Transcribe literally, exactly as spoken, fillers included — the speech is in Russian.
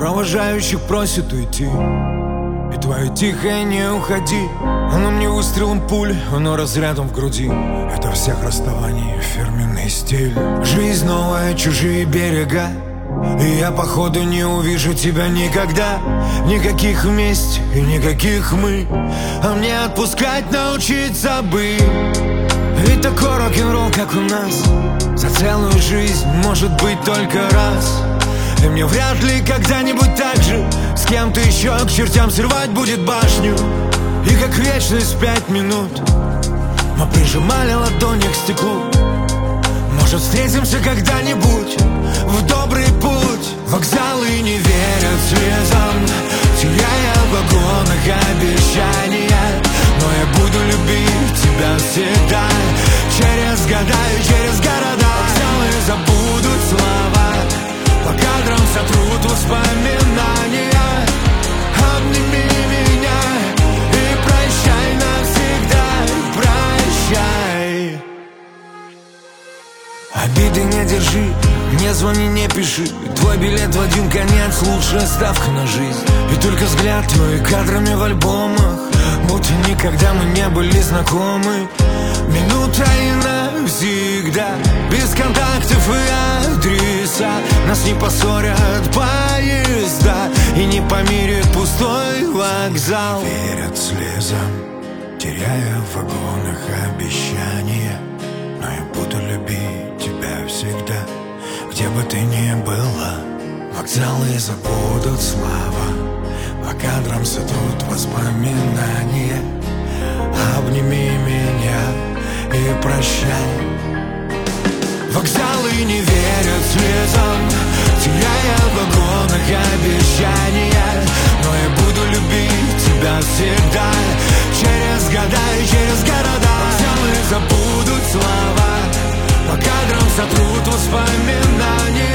провожающих просит уйти. И твое тихое «не уходи», оно мне выстрелом пули, оно разрядом в груди. Это всех расставаний фирменный стиль. Жизнь новая, чужие берега, и я походу не увижу тебя никогда. Никаких вместе и никаких мы, а мне отпускать научиться бы. Ведь такой рок-н-ролл, как у нас, за целую жизнь может быть только раз. И мне вряд ли когда-нибудь так же с кем-то еще к чертям срывать будет башню. И как вечность пять минут мы прижимали ладони к стеклу. Может, встретимся когда-нибудь в добрый путь. Вокзалы не верят слезам, теряя в вагонах обещания. Но я буду любить тебя всегда, через года и через города. Вокзалы забудут слова, по кадрам сотрут воспоминания. Обними меня и прощай навсегда, прощай. Обиды не держи, не звони, не пиши. Твой билет в один конец, лучшая ставка на жизнь. И только взгляд твой кадрами в альбомах, будто никогда мы не были знакомы. Минута и навсегда, без контактов и адреса. Нас не поссорят поезда и не помирит пустой вокзал. Верят слезам, теряя в вагонах обещания. Но я буду любить тебя всегда, где бы ты ни была. Вокзалы забудут слова, по кадрам сотрут воспоминания. Обними меня и прощай. Вокзалы не верят слезам, теряя в вагонах обещания. Но я буду любить тебя всегда, через года и через города. Вокзалы забудут слова, по кадрам сотрут воспоминания.